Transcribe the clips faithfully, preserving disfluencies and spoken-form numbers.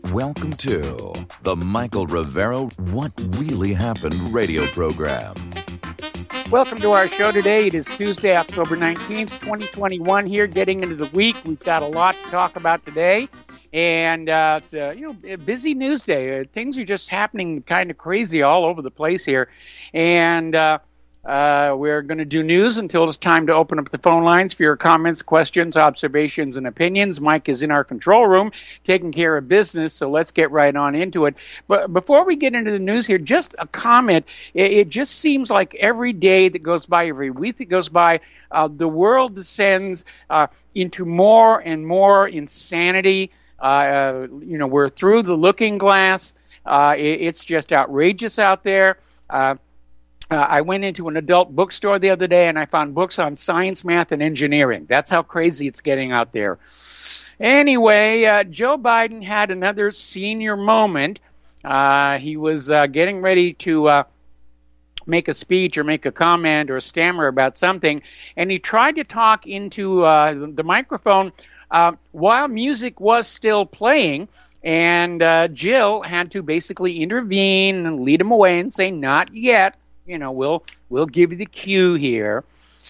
Welcome to the Michael Rivero What Really Happened radio program. Welcome to our show today. It is Tuesday, October nineteenth, twenty twenty-one here, getting into the week. We've got a lot to talk about today. And uh, it's a, you know, a busy news day. Uh, things are just happening kind of crazy all over the place here. And uh, uh, we're going to do news until it's time to open up the phone lines for your comments, questions, observations, and opinions. Mike is in our control room taking care of business, so let's get right on into it. But before we get into the news here, just a comment. It, it just seems like every day that goes by, every week that goes by, uh, the world descends uh, into more and more insanity. Uh, you know, we're through the looking glass. Uh, it, it's just outrageous out there. Uh, uh, I went into an adult bookstore the other day and I found books on science, math, and engineering. That's how crazy it's getting out there. Anyway, uh, Joe Biden had another senior moment. Uh, he was uh, getting ready to uh, make a speech or make a comment or stammer about something, and he tried to talk into uh, the microphone Uh, while music was still playing, and uh, Jill had to basically intervene and lead him away and say, not yet, you know, we'll we'll give you the cue here.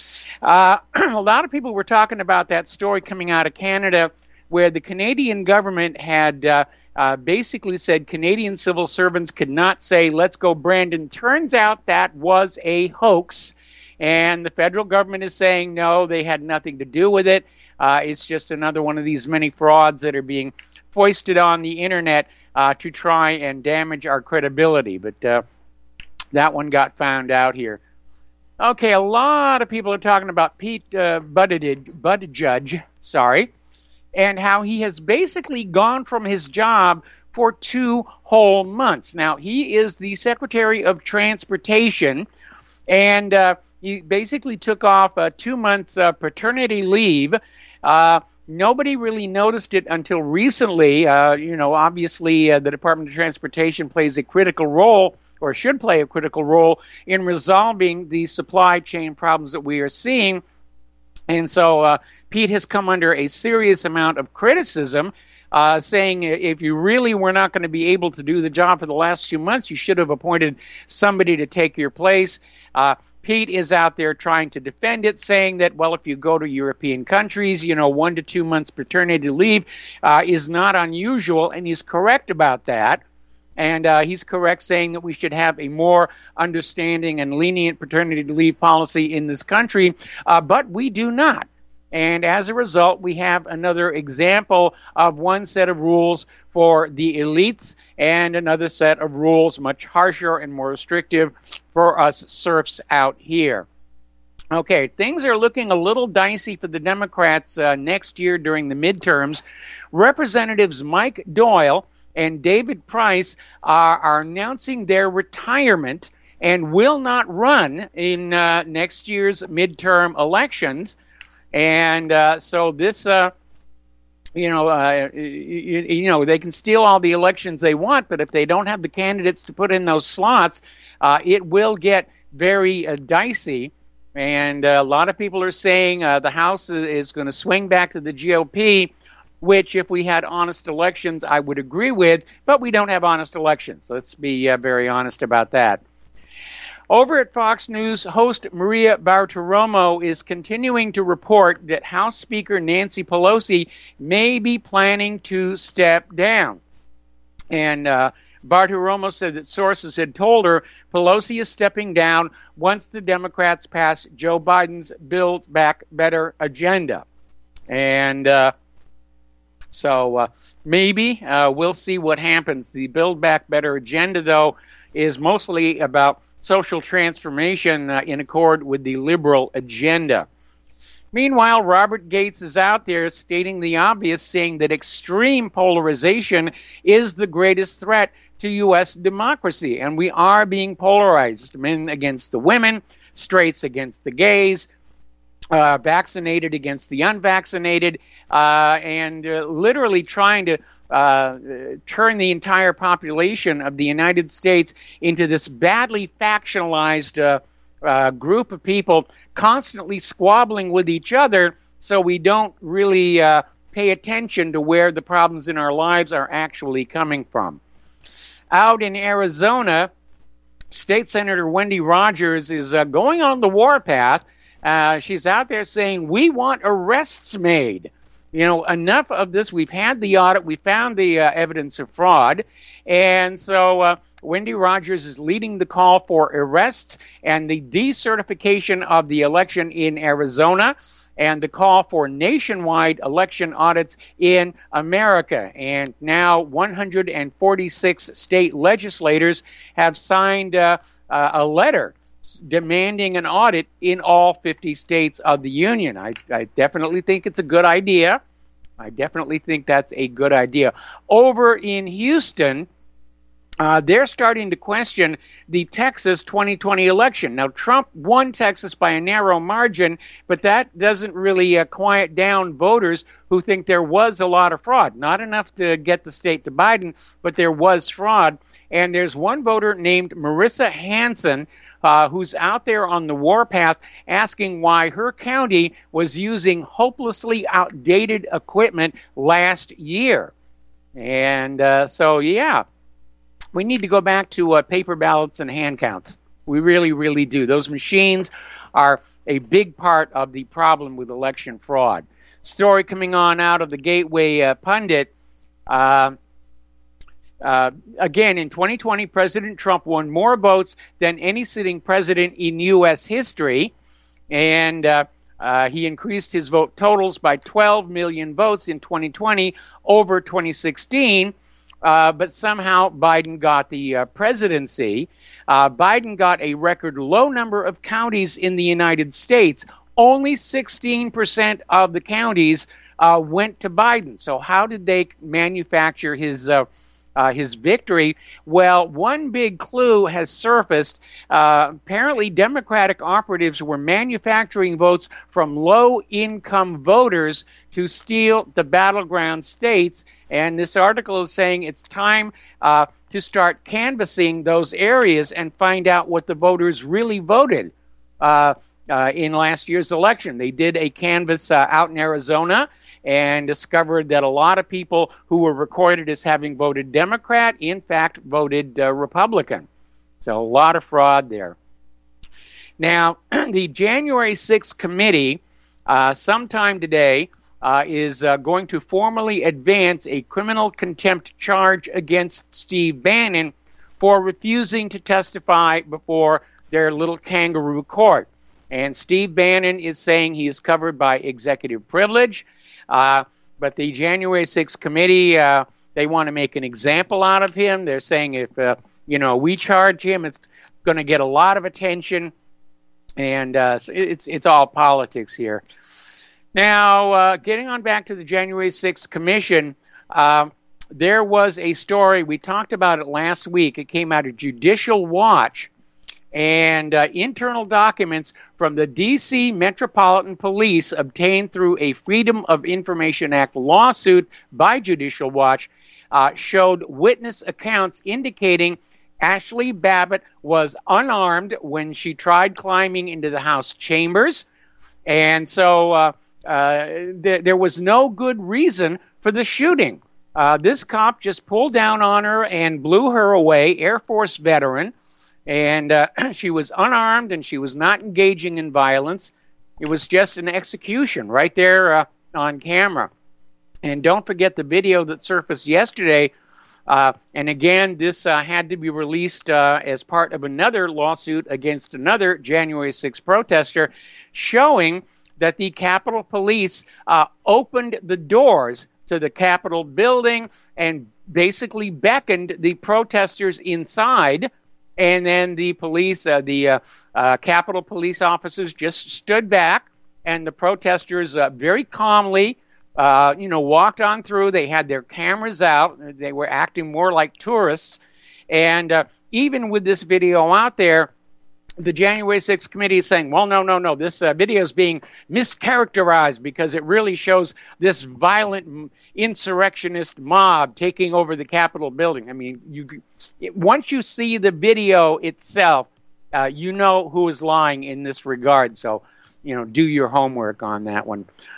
Uh, a lot of people were talking about that story coming out of Canada where the Canadian government had uh, uh, basically said Canadian civil servants could not say, let's go Brandon. Turns out that was a hoax, and the federal government is saying, no, they had nothing to do with it. Uh, it's just another one of these many frauds that are being foisted on the internet uh, to try and damage our credibility. But uh, that one got found out here. Okay, a lot of people are talking about Pete uh, Buttigieg, Buttigieg, sorry, and how he has basically gone from his job for two whole months. Now, he is the Secretary of Transportation, and uh, he basically took off uh, two months uh, paternity leave. Uh, nobody really noticed it until recently. Uh, you know, obviously, uh, the Department of Transportation plays a critical role, or should play a critical role, in resolving the supply chain problems that we are seeing. And so uh, Pete has come under a serious amount of criticism, uh, saying if you really were not going to be able to do the job for the last two months, you should have appointed somebody to take your place. Uh, Pete is out there trying to defend it, saying that, well, if you go to European countries, you know, one to two months paternity leave uh, is not unusual, and he's correct about that. And uh, he's correct saying that we should have a more understanding and lenient paternity leave policy in this country, uh, but we do not. And as a result, we have another example of one set of rules for the elites and another set of rules much harsher and more restrictive for us serfs out here. Okay, things are looking a little dicey for the Democrats uh, next year during the midterms. Representatives Mike Doyle and David Price are, are announcing their retirement and will not run in uh, next year's midterm elections. And uh, so this, uh, you know, uh, you, you know, they can steal all the elections they want, but if they don't have the candidates to put in those slots, uh, it will get very uh, dicey. And uh, a lot of people are saying uh, the House is going to swing back to the G O P, which if we had honest elections, I would agree with, but we don't have honest elections. Let's be uh, very honest about that. Over at Fox News, host Maria Bartiromo is continuing to report that House Speaker Nancy Pelosi may be planning to step down. And uh, Bartiromo said that sources had told her Pelosi is stepping down once the Democrats pass Joe Biden's Build Back Better agenda. And uh, so uh, maybe uh, we'll see what happens. The Build Back Better agenda, though, is mostly about social transformation uh, in accord with the liberal agenda. Meanwhile, Robert Gates is out there stating the obvious, saying that extreme polarization is the greatest threat to U S democracy, and we are being polarized, men against the women, straights against the gays, uh, vaccinated against the unvaccinated, uh, and uh, literally trying to uh, turn the entire population of the United States into this badly factionalized uh, uh, group of people constantly squabbling with each other, so we don't really uh, pay attention to where the problems in our lives are actually coming from. Out in Arizona, State Senator Wendy Rogers is uh, going on the warpath. Uh, she's out there saying, we want arrests made. You know, enough of this. We've had the audit. We found the uh, evidence of fraud. And so uh, Wendy Rogers is leading the call for arrests and the decertification of the election in Arizona and the call for nationwide election audits in America. And now one hundred forty-six state legislators have signed uh, uh, a letter demanding an audit in all fifty states of the union. I, I definitely think it's a good idea. I definitely think that's a good idea. Over in Houston, uh, they're starting to question the Texas twenty twenty election. Now, Trump won Texas by a narrow margin, but that doesn't really uh, quiet down voters who think there was a lot of fraud. Not enough to get the state to Biden, but there was fraud. And there's one voter named Marissa Hanson, Uh, who's out there on the warpath asking why her county was using hopelessly outdated equipment last year. And uh, so, yeah, we need to go back to uh, paper ballots and hand counts. We really, really do. Those machines are a big part of the problem with election fraud. Story coming on out of the Gateway uh, Pundit. Uh, Uh, again, in twenty twenty, President Trump won more votes than any sitting president in U S history, and uh, uh, he increased his vote totals by twelve million votes in twenty twenty over twenty sixteen, uh, but somehow Biden got the uh, presidency. Uh, Biden got a record low number of counties in the United States. Only sixteen percent of the counties uh, went to Biden. So how did they manufacture his uh, Uh, his victory? Well, one big clue has surfaced. Uh, apparently, Democratic operatives were manufacturing votes from low-income voters to steal the battleground states. And this article is saying it's time uh, to start canvassing those areas and find out what the voters really voted uh, uh, in last year's election. They did a canvass uh, out in Arizona and discovered that a lot of people who were recorded as having voted Democrat, in fact, voted uh, Republican. So a lot of fraud there. Now, the January sixth committee, uh, sometime today, uh, is uh, going to formally advance a criminal contempt charge against Steve Bannon for refusing to testify before their little kangaroo court. And Steve Bannon is saying he is covered by executive privilege. Uh, but the January sixth committee, uh, they want to make an example out of him. They're saying if, uh, you know, we charge him, it's going to get a lot of attention. And uh, so it's it's all politics here. Now, uh, getting on back to the January sixth commission, uh, there was a story. We talked about it last week. It came out of Judicial Watch. And uh, internal documents from the D C Metropolitan Police obtained through a Freedom of Information Act lawsuit by Judicial Watch uh, showed witness accounts indicating Ashley Babbitt was unarmed when she tried climbing into the House chambers. And so uh, uh, th- there was no good reason for the shooting. Uh, this cop just pulled down on her and blew her away, Air Force veteran. And uh, she was unarmed and she was not engaging in violence. It was just an execution right there uh, on camera. And don't forget the video that surfaced yesterday. Uh, and again, this uh, had to be released uh, as part of another lawsuit against another January sixth protester, showing that the Capitol Police uh, opened the doors to the Capitol building and basically beckoned the protesters inside. And then the police, uh, the uh, uh, Capitol Police officers just stood back, and the protesters uh, very calmly, uh, you know, walked on through. They had their cameras out. They were acting more like tourists. And uh, even with this video out there, the January sixth committee is saying, well, no, no, no, this uh, video is being mischaracterized because it really shows this violent insurrectionist mob taking over the Capitol building. I mean, you it, once you see the video itself, uh, you know who is lying in this regard. So, you know, do your homework on that one.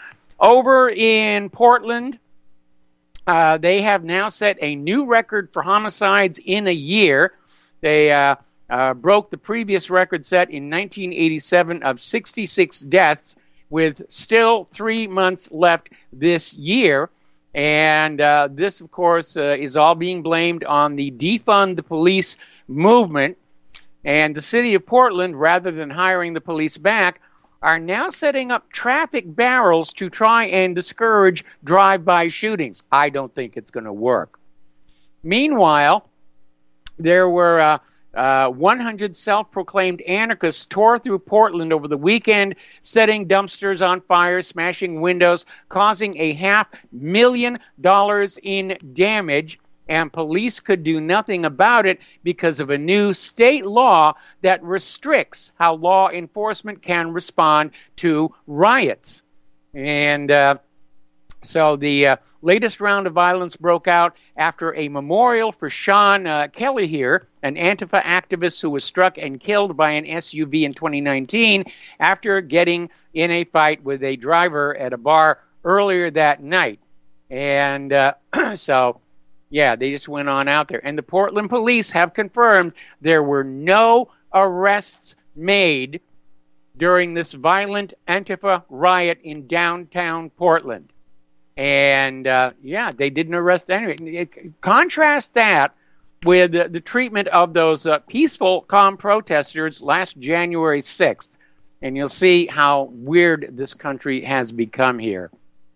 Over in Portland, uh, they have now set a new record for homicides in a year. They uh, uh, broke the previous record set in nineteen eighty-seven of sixty-six deaths, with still three months left this year. And uh, this, of course, uh, is all being blamed on the defund the police movement. And the city of Portland, rather than hiring the police back, are now setting up traffic barrels to try and discourage drive-by shootings. I don't think it's going to work. Meanwhile, there were uh, uh, one hundred self-proclaimed anarchists tore through Portland over the weekend, setting dumpsters on fire, smashing windows, causing a half million dollars in damage. And police could do nothing about it because of a new state law that restricts how law enforcement can respond to riots. And uh, so the uh, latest round of violence broke out after a memorial for Sean uh, Kelly here, an Antifa activist who was struck and killed by an S U V in twenty nineteen after getting in a fight with a driver at a bar earlier that night. And uh, so... Yeah, they just went on out there. And the Portland police have confirmed there were no arrests made during this violent Antifa riot in downtown Portland. And, uh, yeah, they didn't arrest anyone. Contrast that with the, the treatment of those uh, peaceful, calm protesters last January sixth. And you'll see how weird this country has become here.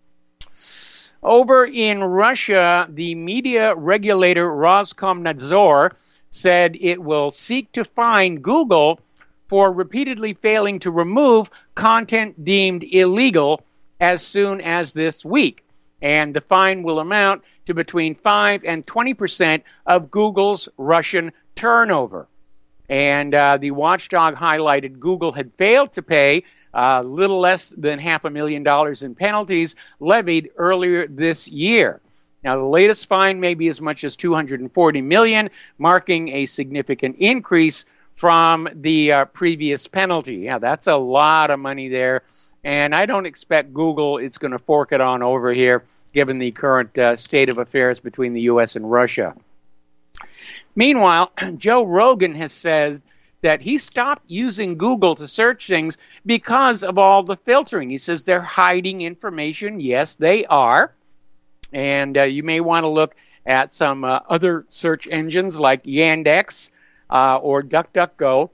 Over in Russia, the media regulator Roskomnadzor said it will seek to fine Google for repeatedly failing to remove content deemed illegal as soon as this week. And the fine will amount to between five and twenty percent of Google's Russian turnover. And uh, the watchdog highlighted Google had failed to pay a uh, little less than half a million dollars in penalties levied earlier this year. Now, the latest fine may be as much as two hundred forty million dollars, marking a significant increase from the uh, previous penalty. Yeah, that's a lot of money there, and I don't expect Google is going to fork it on over here, given the current uh, state of affairs between the U S and Russia. Meanwhile, Joe Rogan has said that he stopped using Google to search things because of all the filtering. He says they're hiding information. Yes, they are. And uh, you may want to look at some uh, other search engines like Yandex uh, or DuckDuckGo.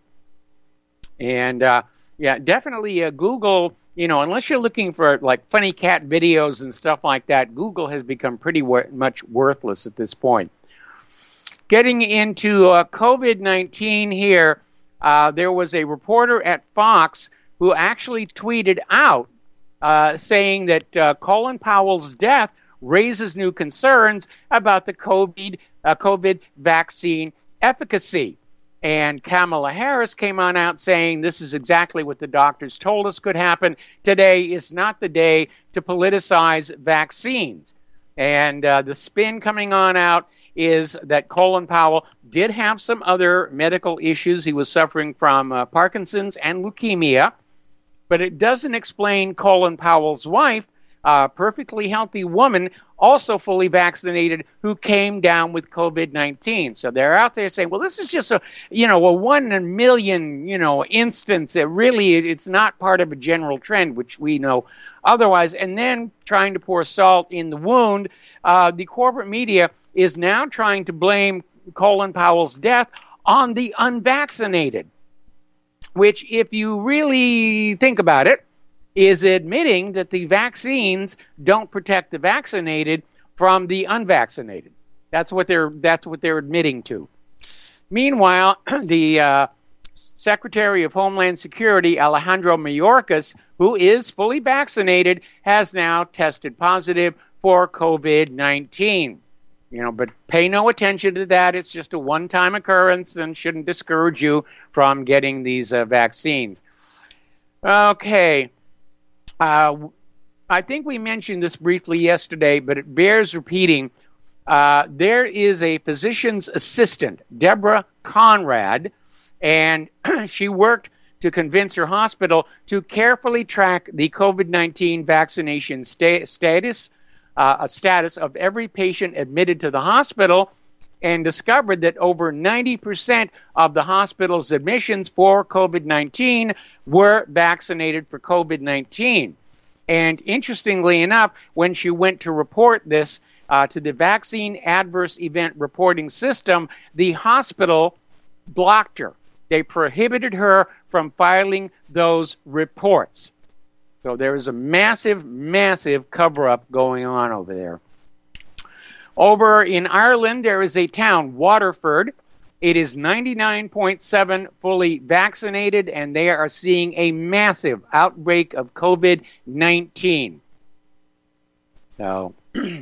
And, uh, yeah, definitely uh, Google, you know, unless you're looking for, like, funny cat videos and stuff like that, Google has become pretty wor- much worthless at this point. Getting into uh, COVID nineteen here, Uh, there was a reporter at Fox who actually tweeted out uh, saying that uh, Colin Powell's death raises new concerns about the COVID, uh, COVID vaccine efficacy. And Kamala Harris came on out saying this is exactly what the doctors told us could happen. Today is not the day to politicize vaccines. And uh, the spin coming on out is that Colin Powell did have some other medical issues. He was suffering from uh, Parkinson's and leukemia, but it doesn't explain Colin Powell's wife, a perfectly healthy woman, also fully vaccinated, who came down with COVID nineteen. So they're out there saying, well, this is just a, you know, a one in a million, you know, instance. It really, it's not part of a general trend, which we know otherwise. And then trying to pour salt in the wound, uh, the corporate media is now trying to blame Colin Powell's death on the unvaccinated, which, if you really think about it, is admitting that the vaccines don't protect the vaccinated from the unvaccinated. That's what they're that's what they're admitting to. Meanwhile, the uh, Secretary of Homeland Security, Alejandro Mayorkas, who is fully vaccinated, has now tested positive for COVID nineteen. You know, but pay no attention to that. It's just a one-time occurrence and shouldn't discourage you from getting these uh, vaccines. Okay. Uh, I think we mentioned this briefly yesterday, but it bears repeating. Uh, there is a physician's assistant, Deborah Conrad, and she worked to convince her hospital to carefully track the COVID nineteen vaccination sta- status, uh, status of every patient admitted to the hospital, and discovered that over ninety percent of the hospital's admissions for COVID nineteen were vaccinated for COVID nineteen. And interestingly enough, when she went to report this uh, to the Vaccine Adverse Event Reporting System, the hospital blocked her. They prohibited her from filing those reports. So there is a massive, massive cover-up going on over there. Over in Ireland, there is a town, Waterford. It is ninety-nine point seven fully vaccinated, and they are seeing a massive outbreak of COVID nineteen. So,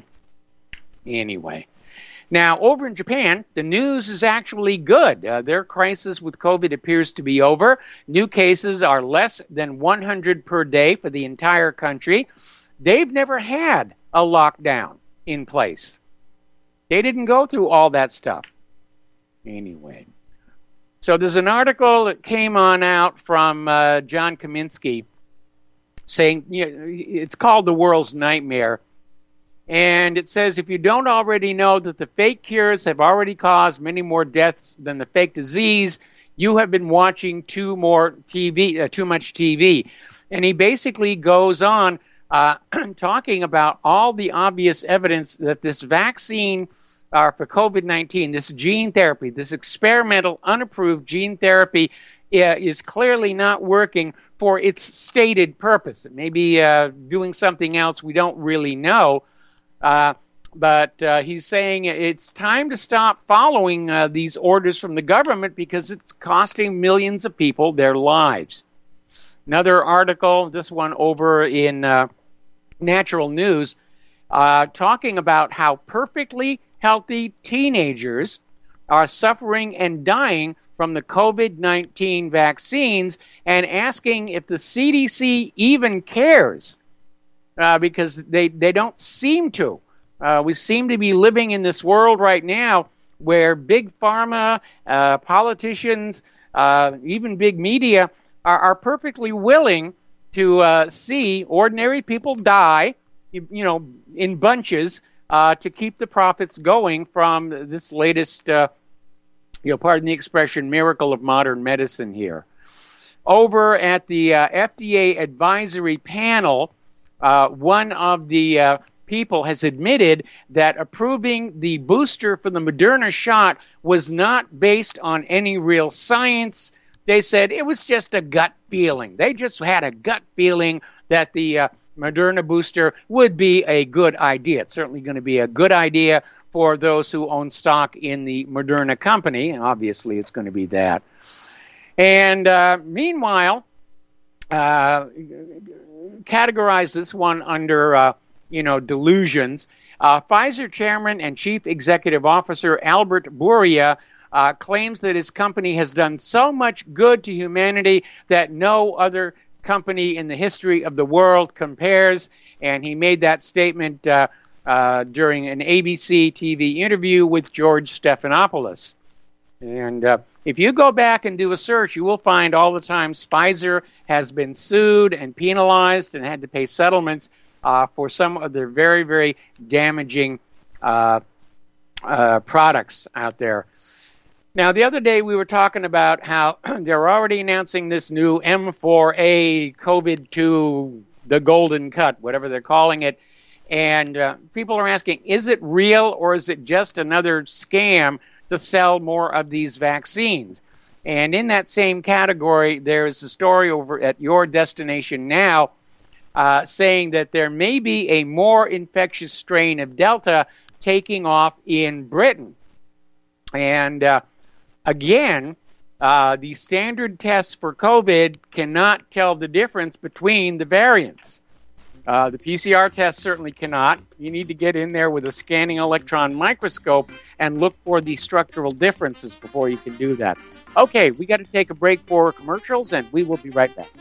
anyway. Now, over in Japan, the news is actually good. Uh, their crisis with COVID appears to be over. New cases are less than one hundred per day for the entire country. They've never had a lockdown in place. They didn't go through all that stuff. Anyway. So there's an article that came on out from uh, John Kaminsky saying, you know, it's called The World's Nightmare. And it says, if you don't already know that the fake cures have already caused many more deaths than the fake disease, you have been watching too more T V, uh, too much T V. And he basically goes on uh, talking about all the obvious evidence that this vaccine uh, for COVID nineteen, this gene therapy, this experimental, unapproved gene therapy uh, is clearly not working for its stated purpose. It may be uh, doing something else we don't really know. Uh, but uh, he's saying it's time to stop following uh, these orders from the government because it's costing millions of people their lives. Another article, this one over in uh, Natural News, uh, talking about how perfectly healthy teenagers are suffering and dying from the COVID nineteen vaccines, and asking if the C D C even cares. Uh, because they, they don't seem to. Uh, we seem to be living in this world right now where big pharma, uh, politicians, uh, even big media are, are perfectly willing to uh, see ordinary people die, you, you know, in bunches uh, to keep the profits going from this latest, uh, you know, pardon the expression, miracle of modern medicine here. Over at the uh, F D A advisory panel, Uh, one of the uh, people has admitted that approving the booster for the Moderna shot was not based on any real science. They said it was just a gut feeling. They just had a gut feeling that the uh, Moderna booster would be a good idea. It's certainly going to be a good idea for those who own stock in the Moderna company, and obviously it's going to be that. And uh, meanwhile, uh, categorize this one under, uh, you know, delusions. Uh, Pfizer chairman and chief executive officer Albert Bourla uh, claims that his company has done so much good to humanity that no other company in the history of the world compares. And he made that statement uh, uh, during an A B C T V interview with George Stephanopoulos. And uh, if you go back and do a search, you will find all the times Pfizer has been sued and penalized and had to pay settlements uh, for some of their very, very damaging uh, uh, products out there. Now, the other day we were talking about how they're already announcing this new M four A COVID two, the golden cut, whatever they're calling it. And uh, people are asking, is it real or is it just another scam to sell more of these vaccines? And in that same category, there's a story over at Your Destination Now uh, saying that there may be a more infectious strain of Delta taking off in Britain. And uh, again, uh, the standard tests for COVID cannot tell the difference between the variants. Uh, the P C R test certainly cannot. You need to get in there with a scanning electron microscope and look for the structural differences before you can do that. Okay, we got to take a break for commercials, and we will be right back.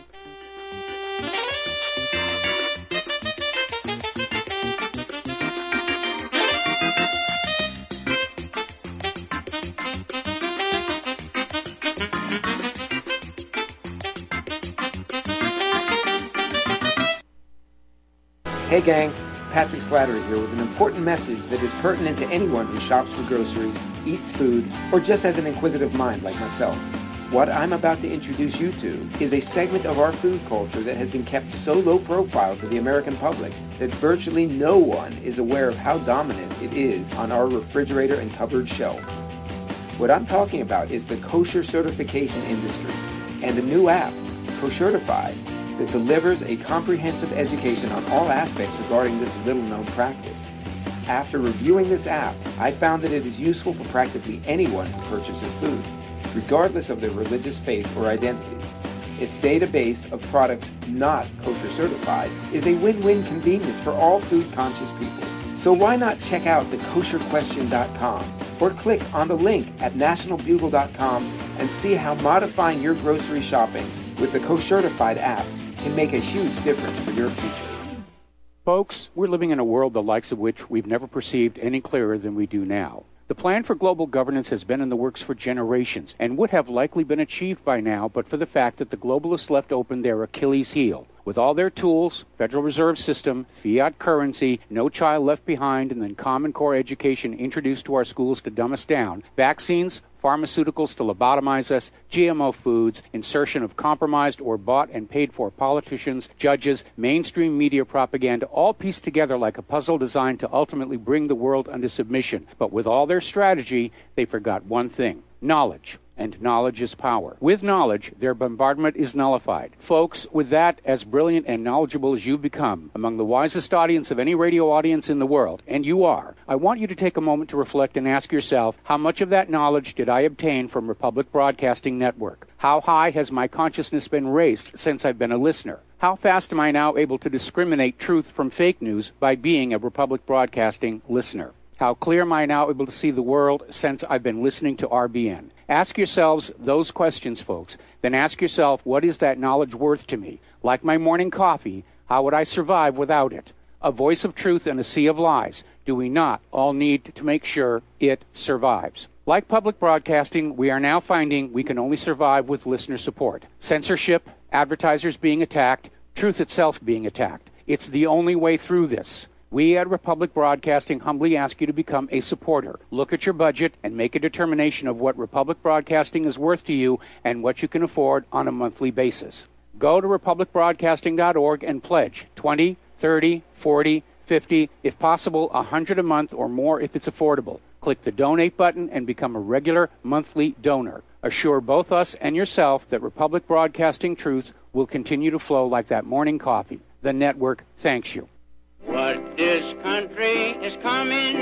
Hey gang, Patrick Slattery here with an important message that is pertinent to anyone who shops for groceries, eats food, or just has an inquisitive mind like myself. What I'm about to introduce you to is a segment of our food culture that has been kept so low profile to the American public that virtually no one is aware of how dominant it is on our refrigerator and cupboard shelves. What I'm talking about is the kosher certification industry and a new app, Koshertified, that delivers a comprehensive education on all aspects regarding this little-known practice. After reviewing this app, I found that it is useful for practically anyone who purchases food, regardless of their religious faith or identity. Its database of products not kosher certified is a win-win convenience for all food-conscious people. So why not check out the kosher question dot com or click on the link at national bugle dot com and see how modifying your grocery shopping with the Koshertified app can make a huge difference for your future. Folks, we're living in a world the likes of which we've never perceived any clearer than we do now. The plan for global governance has been in the works for generations and would have likely been achieved by now but for the fact that the globalists left open their Achilles heel. With all their tools, Federal Reserve System, fiat currency, no child left behind, and then Common Core education introduced to our schools to dumb us down, vaccines, pharmaceuticals to lobotomize us, G M O foods, insertion of compromised or bought and paid for politicians, judges, mainstream media propaganda, all pieced together like a puzzle designed to ultimately bring the world under submission. But with all their strategy, they forgot one thing: knowledge. And knowledge is power. With knowledge, their bombardment is nullified. Folks, with that, as brilliant and knowledgeable as you've become, among the wisest audience of any radio audience in the world, and you are, I want you to take a moment to reflect and ask yourself, how much of that knowledge did I obtain from Republic Broadcasting Network? How high has my consciousness been raised since I've been a listener? How fast am I now able to discriminate truth from fake news by being a Republic Broadcasting listener? How clear am I now able to see the world since I've been listening to R B N? Ask yourselves those questions, folks. Then ask yourself, what is that knowledge worth to me? Like my morning coffee, how would I survive without it? A voice of truth in a sea of lies. Do we not all need to make sure it survives? Like public broadcasting, we are now finding we can only survive with listener support. Censorship, advertisers being attacked, truth itself being attacked. It's the only way through this. We at Republic Broadcasting humbly ask you to become a supporter. Look at your budget and make a determination of what Republic Broadcasting is worth to you and what you can afford on a monthly basis. Go to republic broadcasting dot org and pledge twenty, thirty, forty, fifty, if possible, one hundred a month or more if it's affordable. Click the donate button and become a regular monthly donor. Assure both us and yourself that Republic Broadcasting truth will continue to flow like that morning coffee. The network thanks you. What this country is coming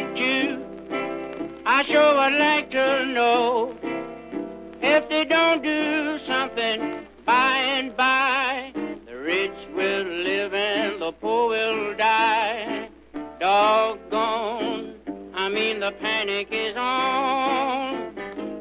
to, I sure would like to know. If they don't do something by and by, the rich will live and the poor will die. Doggone, I mean the panic is on.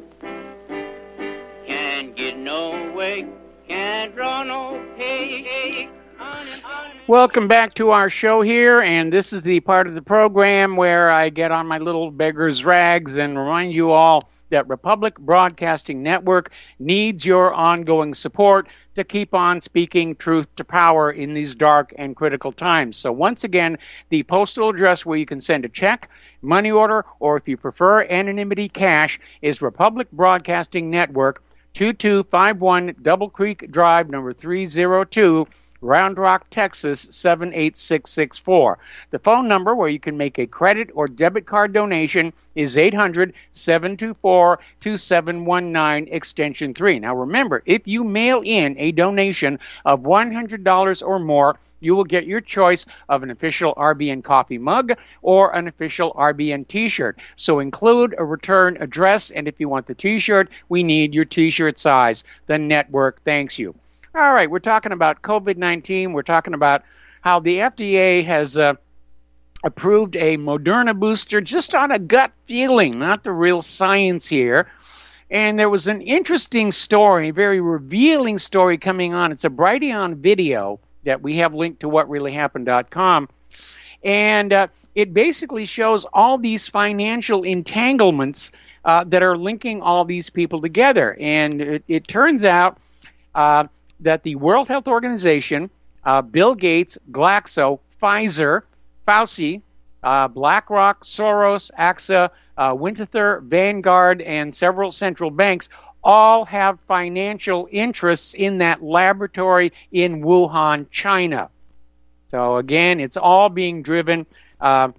Can't get no way, can't draw no pay. Welcome back to our show here, and this is the part of the program where I get on my little beggar's rags and remind you all that Republic Broadcasting Network needs your ongoing support to keep on speaking truth to power in these dark and critical times. So once again, the postal address where you can send a check, money order, or if you prefer anonymity, cash, is Republic Broadcasting Network, two two five one Double Creek Drive, number three oh two, Round Rock, Texas, seven eight six six four. The phone number where you can make a credit or debit card donation is eight hundred, seven two four, two seven one nine, extension three. Now remember, if you mail in a donation of one hundred dollars or more, you will get your choice of an official R B N coffee mug or an official R B N t-shirt. So include a return address, and if you want the t-shirt, we need your t-shirt size. The network thanks you. All right, we're talking about COVID nineteen. We're talking about how the F D A has uh, approved a Moderna booster just on a gut feeling, not the real science here. And there was an interesting story, a very revealing story coming on. It's a Brighteon video that we have linked to what really happened dot com. And uh, it basically shows all these financial entanglements uh, that are linking all these people together. And it, it turns out uh, that the World Health Organization, uh, Bill Gates, Glaxo, Pfizer, Fauci, uh, BlackRock, Soros, AXA, uh, Winterthur, Vanguard, and several central banks all have financial interests in that laboratory in Wuhan, China. So again, it's all being driven uh,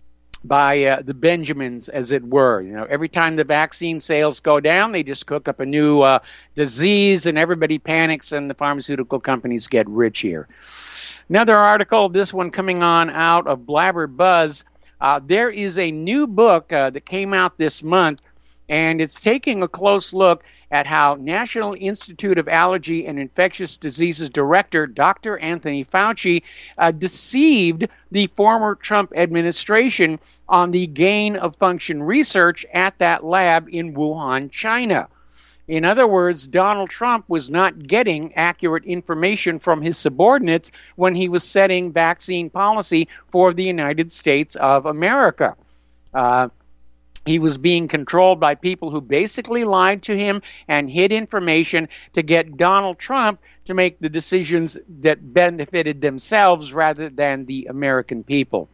by uh, the Benjamins, as it were. You know, every time the vaccine sales go down, they just cook up a new uh, disease, and everybody panics, and the pharmaceutical companies get rich here. Another article, this one coming on out of Blabber Buzz. Uh, there is a new book uh, that came out this month, and it's taking a close look at how National Institute of Allergy and Infectious Diseases Director Doctor Anthony Fauci uh, deceived the former Trump administration on the gain of function research at that lab in Wuhan, China. In other words, Donald Trump was not getting accurate information from his subordinates when he was setting vaccine policy for the United States of America. Uh, He was being controlled by people who basically lied to him and hid information to get Donald Trump to make the decisions that benefited themselves rather than the American people.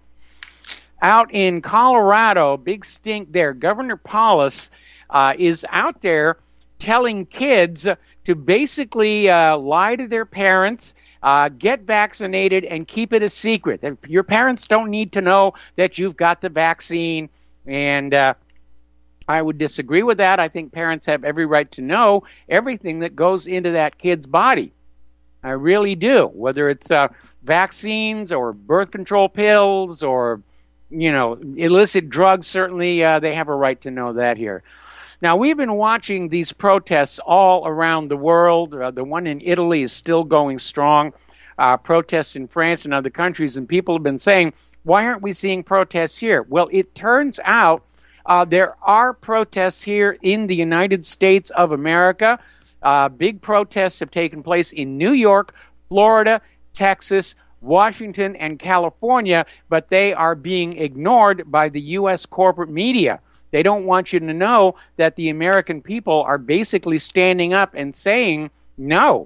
Out in Colorado, big stink there. Governor Polis uh, is out there telling kids to basically uh, lie to their parents, uh, get vaccinated, and keep it a secret. Your parents don't need to know that you've got the vaccine. And uh, I would disagree with that. I think parents have every right to know everything that goes into that kid's body. I really do. Whether it's uh, vaccines or birth control pills or, you know, illicit drugs, certainly uh, they have a right to know that here. Now, we've been watching these protests all around the world. Uh, the one in Italy is still going strong. Uh, protests in France and other countries, and people have been saying, why aren't we seeing protests here? Well, it turns out uh, there are protests here in the United States of America. Uh, big protests have taken place in New York, Florida, Texas, Washington, and California, but they are being ignored by the U S corporate media. They don't want you to know that the American people are basically standing up and saying no.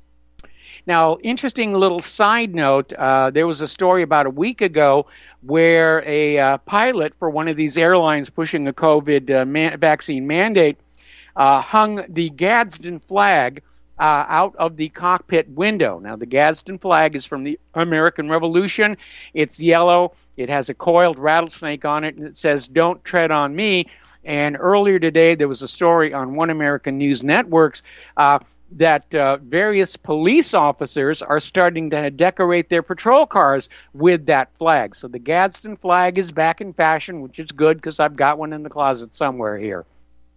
Now, interesting little side note, uh, there was a story about a week ago where a uh, pilot for one of these airlines pushing a COVID uh, man- vaccine mandate uh, hung the Gadsden flag uh, out of the cockpit window. Now, the Gadsden flag is from the American Revolution. It's yellow. It has a coiled rattlesnake on it, and it says, "Don't tread on me." And earlier today, there was a story on One American News Networks uh, that uh, various police officers are starting to decorate their patrol cars with that flag. So the Gadsden flag is back in fashion, which is good because I've got one in the closet somewhere here.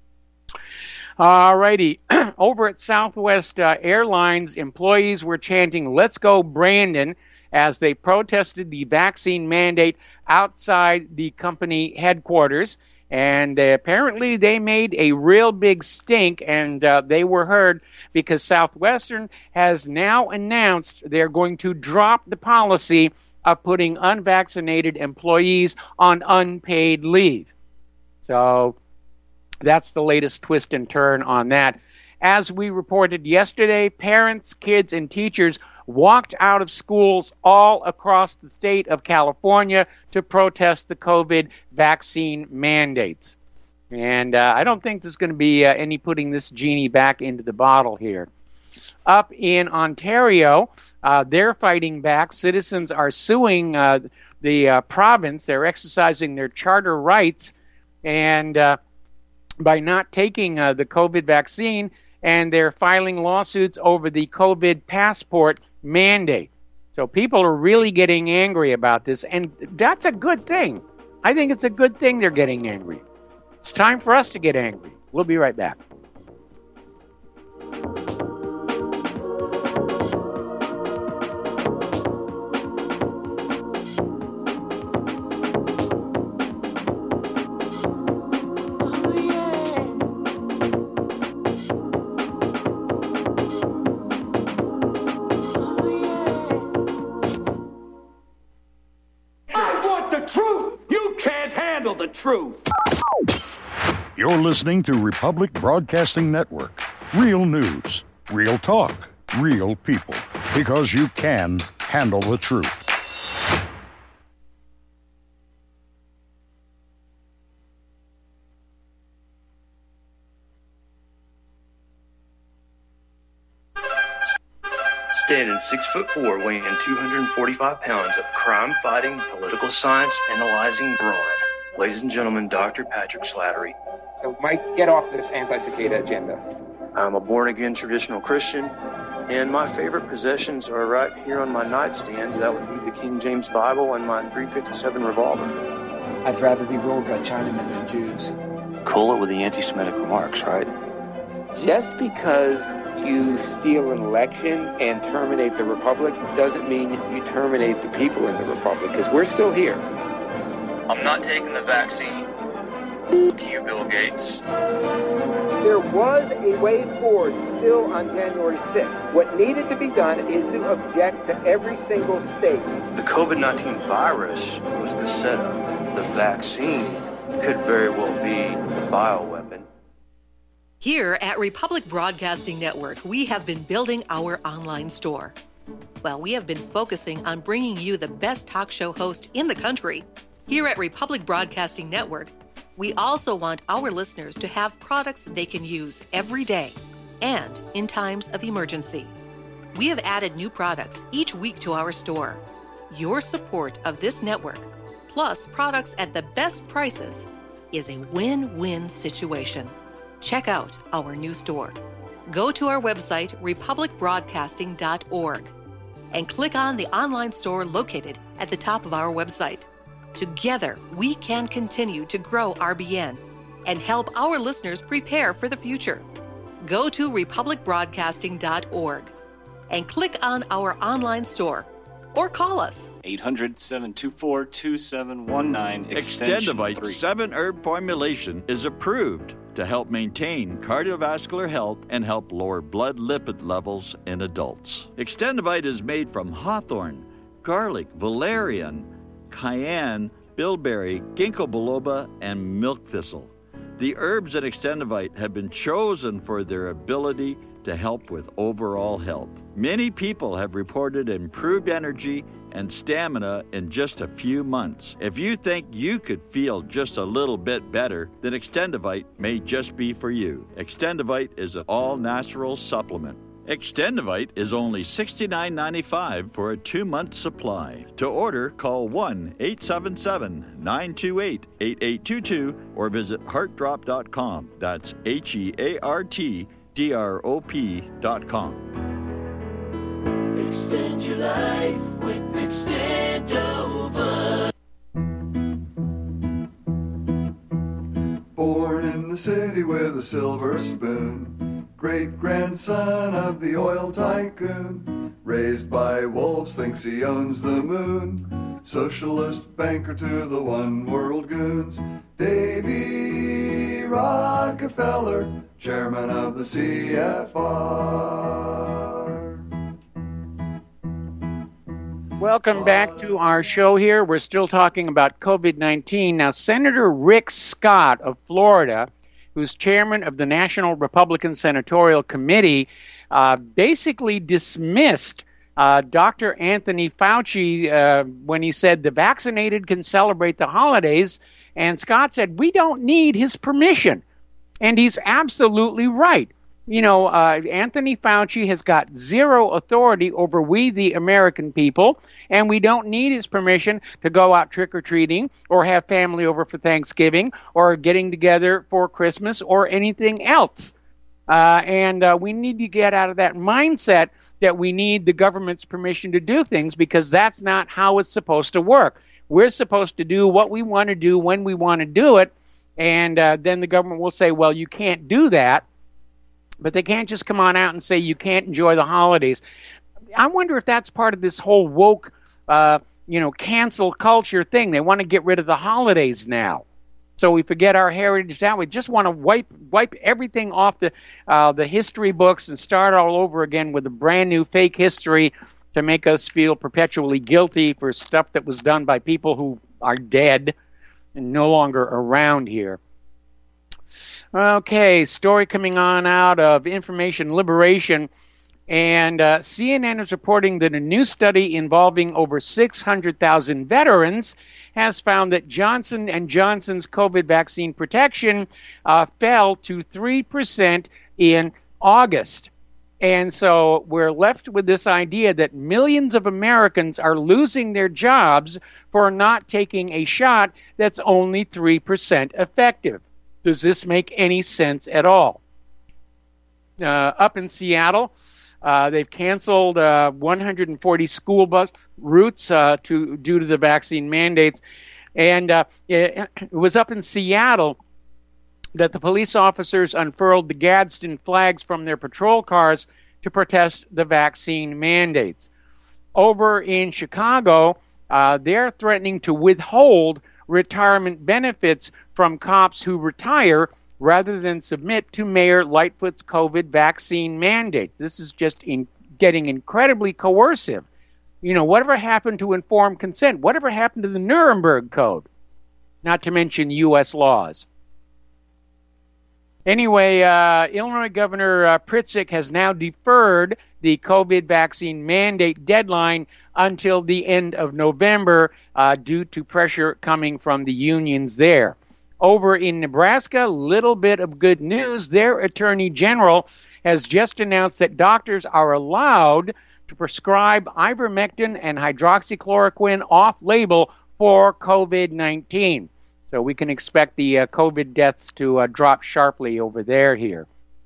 All righty. Over at Southwest uh, Airlines, employees were chanting, "Let's go, Brandon," as they protested the vaccine mandate outside the company headquarters. And uh, apparently they made a real big stink, and uh, they were heard because Southwestern has now announced they're going to drop the policy of putting unvaccinated employees on unpaid leave. So that's the latest twist and turn on that. As we reported yesterday, parents, kids, and teachers walked out of schools all across the state of California to protest the COVID vaccine mandates. And uh, I don't think there's going to be uh, any putting this genie back into the bottle here. Up in Ontario, uh, they're fighting back. Citizens are suing uh, the uh, province. They're exercising their charter rights and uh, by not taking uh, the COVID vaccine, and they're filing lawsuits over the COVID passport mandate. So people are really getting angry about this, and that's a good thing. I think it's a good thing they're getting angry. It's time for us to get angry. We'll be right back. The truth. You're listening to Republic Broadcasting Network. Real news, real talk, real people. Because you can handle the truth. Standing six foot four, weighing two hundred forty-five pounds of crime-fighting, political science analyzing brawn. Ladies and gentlemen, Doctor Patrick Slattery. So, Mike, get off this anti-cicada agenda. I'm a born-again traditional Christian, and my favorite possessions are right here on my nightstand. That would be the King James Bible and my three fifty-seven revolver. I'd rather be ruled by Chinamen than Jews. Cool it with the anti-Semitic remarks, right? Just because you steal an election and terminate the republic doesn't mean you terminate the people in the republic, because we're still here. I'm not taking the vaccine. F*** you, Bill Gates. There was a way forward still on January sixth. What needed to be done is to object to every single state. The COVID nineteen virus was the setup. The vaccine could very well be the bioweapon. Here at Republic Broadcasting Network, we have been building our online store. Well, we have been focusing on bringing you the best talk show host in the country. Here at Republic Broadcasting Network, we also want our listeners to have products they can use every day and in times of emergency. We have added new products each week to our store. Your support of this network, plus products at the best prices, is a win-win situation. Check out our new store. Go to our website, republic broadcasting dot org, and click on the online store located at the top of our website. Together, we can continue to grow R B N and help our listeners prepare for the future. Go to republic broadcasting dot org and click on our online store or call us. eight hundred, seven two four, two seven one nine, extension Extendivite three. seven herb formulation is approved to help maintain cardiovascular health and help lower blood lipid levels in adults. Extendivite is made from hawthorn, garlic, valerian, cayenne, bilberry, ginkgo biloba, and milk thistle. The herbs in Extendivite have been chosen for their ability to help with overall health. Many people have reported improved energy and stamina in just a few months. If you think you could feel just a little bit better, then Extendivite may just be for you. Extendivite is an all-natural supplement. Extendivite is only sixty-nine ninety-five for a two-month supply. To order, call one eight seven seven, nine two eight, eight eight two two or visit heart drop dot com. That's H E A R T D R O P dot com. Extend your life with Extendovite. Born in the city with a silver spoon, great-grandson of the oil tycoon, raised by wolves, thinks he owns the moon, socialist banker to the one-world goons, Davy Rockefeller, chairman of the C F R. Welcome back to our show here. We're still talking about COVID nineteen. Now, Senator Rick Scott of Florida, who's chairman of the National Republican Senatorial Committee, uh, basically dismissed uh, Doctor Anthony Fauci uh, when he said the vaccinated can celebrate the holidays. And Scott said, we don't need his permission. And he's absolutely right. You know, uh, Anthony Fauci has got zero authority over we, the American people, and we don't need his permission to go out trick-or-treating or have family over for Thanksgiving or getting together for Christmas or anything else. Uh, and uh, we need to get out of that mindset that we need the government's permission to do things, because that's not how it's supposed to work. We're supposed to do what we want to do when we want to do it, and uh, then the government will say, well, you can't do that. But they can't just come on out and say you can't enjoy the holidays. I wonder if that's part of this whole woke, uh, you know, cancel culture thing. They want to get rid of the holidays now, so we forget our heritage now. We just want to wipe wipe everything off the uh, the history books and start all over again with a brand new fake history to make us feel perpetually guilty for stuff that was done by people who are dead and no longer around here. Okay, story coming on out of Information Liberation, and uh, C N N is reporting that a new study involving over six hundred thousand veterans has found that Johnson and Johnson's COVID vaccine protection uh, fell to three percent in August. And so we're left with this idea that millions of Americans are losing their jobs for not taking a shot that's only three percent effective. Does this make any sense at all? Uh, up in Seattle, uh, they've canceled uh, one hundred forty school bus routes uh, to due to the vaccine mandates. And uh, it, it was up in Seattle that the police officers unfurled the Gadsden flags from their patrol cars to protest the vaccine mandates. Over in Chicago, uh, they're threatening to withhold retirement benefits from cops who retire rather than submit to Mayor Lightfoot's COVID vaccine mandate. This is just in getting incredibly coercive. You know, whatever happened to informed consent? Whatever happened to the Nuremberg Code? Not to mention U S laws. Anyway, uh, Illinois Governor uh, Pritzker has now deferred the COVID vaccine mandate deadline until the end of November uh, due to pressure coming from the unions there. Over in Nebraska, little bit of good news. Their Attorney General has just announced that doctors are allowed to prescribe ivermectin and hydroxychloroquine off-label for COVID nineteen. So we can expect the uh, COVID deaths to uh, drop sharply over there here.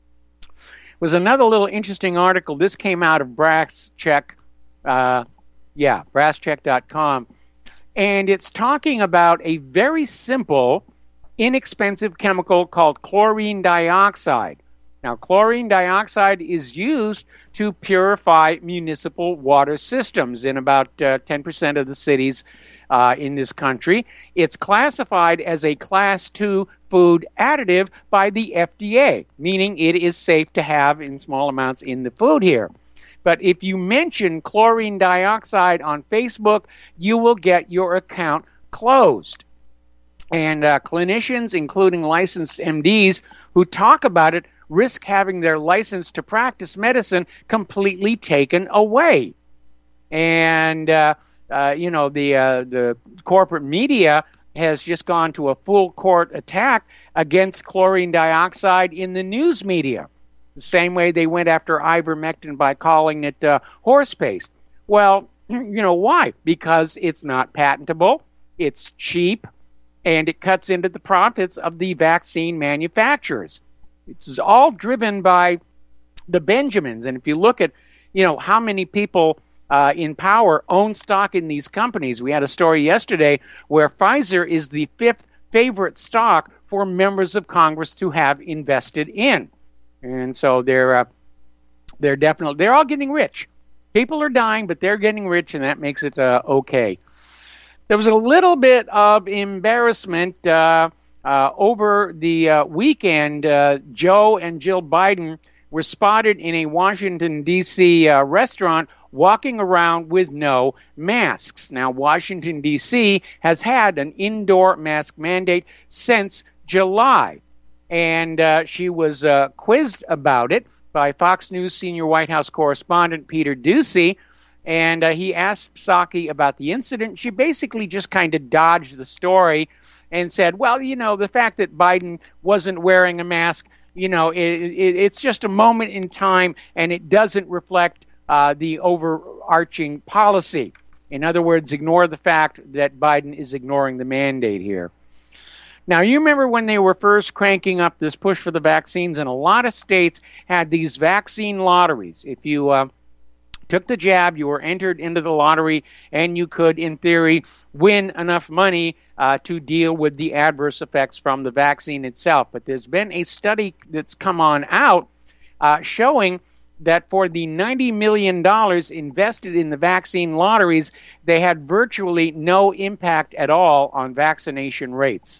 Was another little interesting article. This came out of BrassCheck, uh, yeah, brass check dot com, and it's talking about a very simple, inexpensive chemical called chlorine dioxide. Now, chlorine dioxide is used to purify municipal water systems in about uh, ten percent of the cities uh, in this country. It's classified as a class two food additive by the F D A, meaning it is safe to have in small amounts in the food here. But if you mention chlorine dioxide on Facebook, you will get your account closed. And uh, clinicians, including licensed M Ds, who talk about it, risk having their license to practice medicine completely taken away. And, uh, uh, you know, the uh, the corporate media has just gone to a full court attack against chlorine dioxide in the news media. The same way they went after ivermectin by calling it uh, horse paste. Well, you know why? Because it's not patentable, it's cheap, and it cuts into the profits of the vaccine manufacturers. It's all driven by the Benjamins. And if you look at, you know, how many people uh, in power own stock in these companies, we had a story yesterday where Pfizer is the fifth favorite stock for members of Congress to have invested in. And so they're uh, they're definitely, they're all getting rich. People are dying, but they're getting rich, and that makes it uh, okay. There was a little bit of embarrassment uh, uh, over the uh, weekend. Uh, Joe and Jill Biden were spotted in a Washington, D C uh, restaurant walking around with no masks. Now, Washington, D C has had an indoor mask mandate since July, and uh, she was uh, quizzed about it by Fox News senior White House correspondent Peter Doocy. And uh, he asked Psaki about the incident. She basically just kind of dodged the story and said, well, you know, the fact that Biden wasn't wearing a mask, you know, it, it, it's just a moment in time, and it doesn't reflect uh, the overarching policy. In other words, ignore the fact that Biden is ignoring the mandate here. Now, you remember when they were first cranking up this push for the vaccines, and a lot of states had these vaccine lotteries. If you uh, took the jab, you were entered into the lottery, and you could, in theory, win enough money uh, to deal with the adverse effects from the vaccine itself. But there's been a study that's come on out uh, showing that for the ninety million dollars invested in the vaccine lotteries, they had virtually no impact at all on vaccination rates.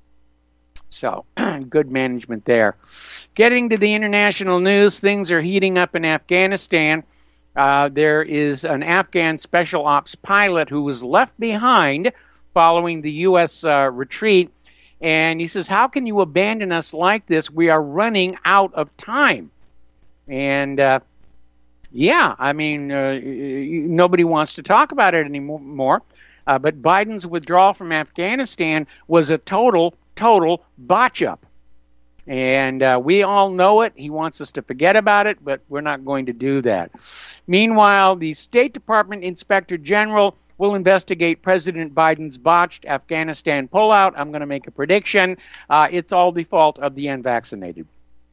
So, good management there. Getting to the international news, things are heating up in Afghanistan. Uh, there is an Afghan special ops pilot who was left behind following the U S uh, retreat. And he says, how can you abandon us like this? We are running out of time. And, uh, yeah, I mean, uh, nobody wants to talk about it anymore. Uh, but Biden's withdrawal from Afghanistan was a total, total botch-up. And uh, we all know it. He wants us to forget about it, but we're not going to do that. Meanwhile, the State Department Inspector General will investigate President Biden's botched Afghanistan pullout. I'm going to make a prediction. Uh, it's all the fault of the unvaccinated.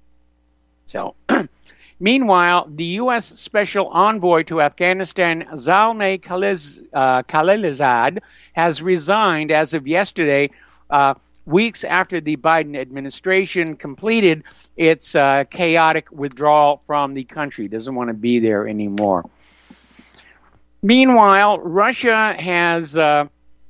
So, meanwhile, the U S Special Envoy to Afghanistan, Zalmay Khaliz, uh, Khalilzad, has resigned as of yesterday, uh, weeks after the Biden administration completed its uh, chaotic withdrawal from the country. Doesn't want to be there anymore. Meanwhile, Russia has uh,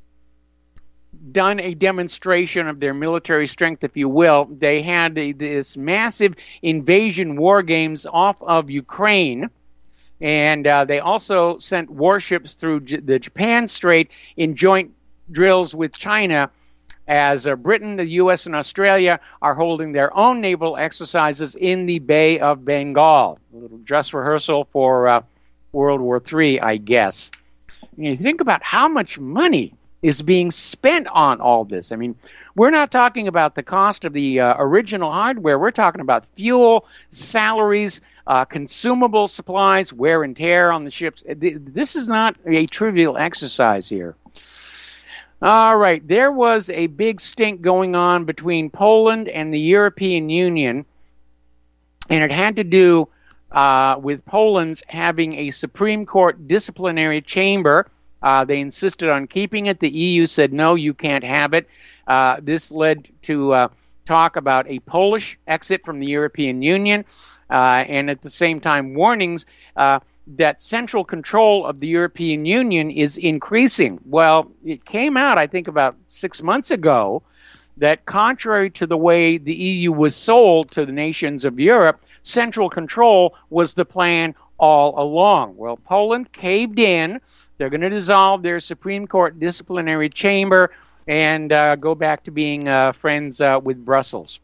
done a demonstration of their military strength, if you will. They had a, this massive invasion war games off of Ukraine, and uh, they also sent warships through J- the Japan Strait in joint drills with China, as uh, Britain, the U S, and Australia are holding their own naval exercises in the Bay of Bengal. A little dress rehearsal for uh, World War Three, I guess. You think about how much money is being spent on all this. I mean, we're not talking about the cost of the uh, original hardware. We're talking about fuel, salaries, uh, consumable supplies, wear and tear on the ships. This is not a trivial exercise here. All right, there was a big stink going on between Poland and the European Union, and it had to do uh, with Poland's having a Supreme Court disciplinary chamber. Uh, they insisted on keeping it. The E U said, no, you can't have it. Uh, this led to uh, talk about a Polish exit from the European Union, uh, and at the same time warnings uh, that central control of the European Union is increasing. Well, it came out, I think, about six months ago that contrary to the way the E U was sold to the nations of Europe, central control was the plan all along. Well, Poland caved in. They're going to dissolve their Supreme Court disciplinary chamber and uh, go back to being uh, friends uh, with Brussels.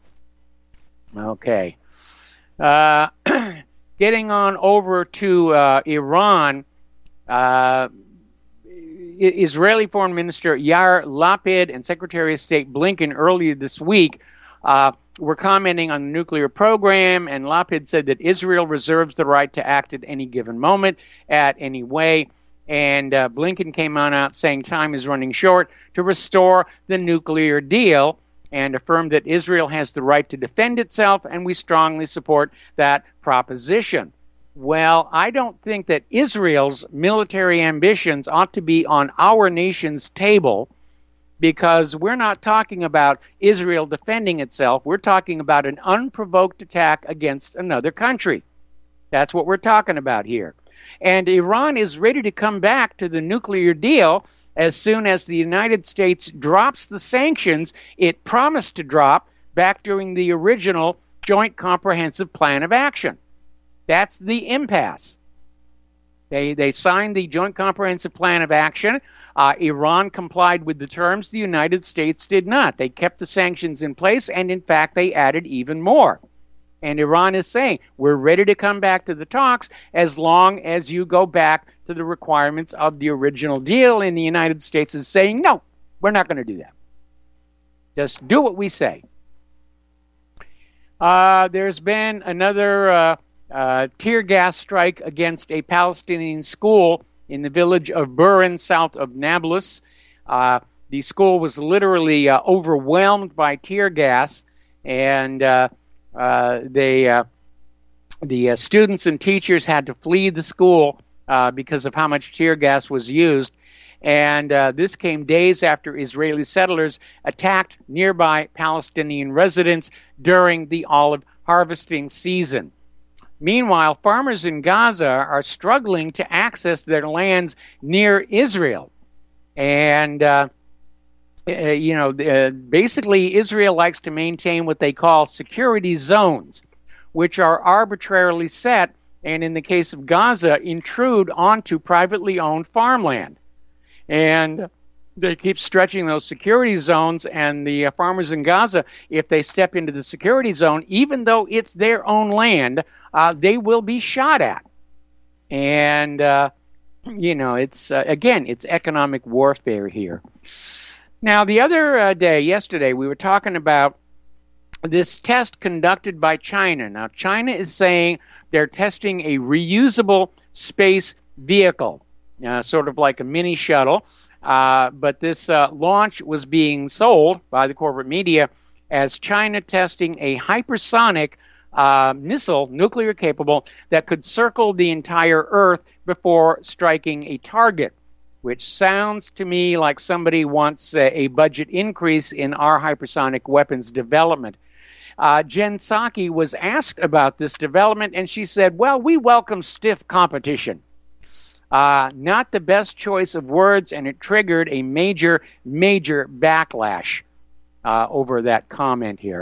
Okay. Uh, getting on over to uh, Iran, uh, Israeli Foreign Minister Yair Lapid and Secretary of State Blinken earlier this week uh, were commenting on the nuclear program, and Lapid said that Israel reserves the right to act at any given moment, at any way. And uh, Blinken came on out saying time is running short to restore the nuclear deal, and affirmed that Israel has the right to defend itself, and we strongly support that proposition. Well, I don't think that Israel's military ambitions ought to be on our nation's table, because we're not talking about Israel defending itself. We're talking about an unprovoked attack against another country. That's what we're talking about here. And Iran is ready to come back to the nuclear deal as soon as the United States drops the sanctions it promised to drop back during the original Joint Comprehensive Plan of Action. That's the impasse. They they signed the Joint Comprehensive Plan of Action. Uh, Iran complied with the terms. The United States did not. They kept the sanctions in place, and in fact, they added even more. And Iran is saying, we're ready to come back to the talks as long as you go back to the requirements of the original deal. And the United States is saying, no, we're not going to do that. Just do what we say. Uh, there's been another uh, uh, tear gas strike against a Palestinian school in the village of Burin, south of Nablus. Uh, the school was literally uh, overwhelmed by tear gas, and uh, Uh, they, uh, the uh, students and teachers had to flee the school uh, because of how much tear gas was used. And uh, this came days after Israeli settlers attacked nearby Palestinian residents during the olive harvesting season. Meanwhile, farmers in Gaza are struggling to access their lands near Israel. And uh, Uh, you know, uh, basically Israel likes to maintain what they call security zones, which are arbitrarily set, and in the case of Gaza, intrude onto privately owned farmland. And they keep stretching those security zones, and the uh, farmers in Gaza, if they step into the security zone, even though it's their own land, uh, they will be shot at. And, uh, you know, it's, uh, again, it's economic warfare here. Now, the other uh, day, yesterday, we were talking about this test conducted by China. Now, China is saying they're testing a reusable space vehicle, uh, sort of like a mini shuttle. Uh, but this uh, launch was being sold by the corporate media as China testing a hypersonic uh, missile, nuclear capable, that could circle the entire Earth before striking a target, which sounds to me like somebody wants uh, a budget increase in our hypersonic weapons development. Uh, Jen Psaki was asked about this development, and she said, well, we welcome stiff competition. Uh, not the best choice of words, and it triggered a major, major backlash uh, over that comment here.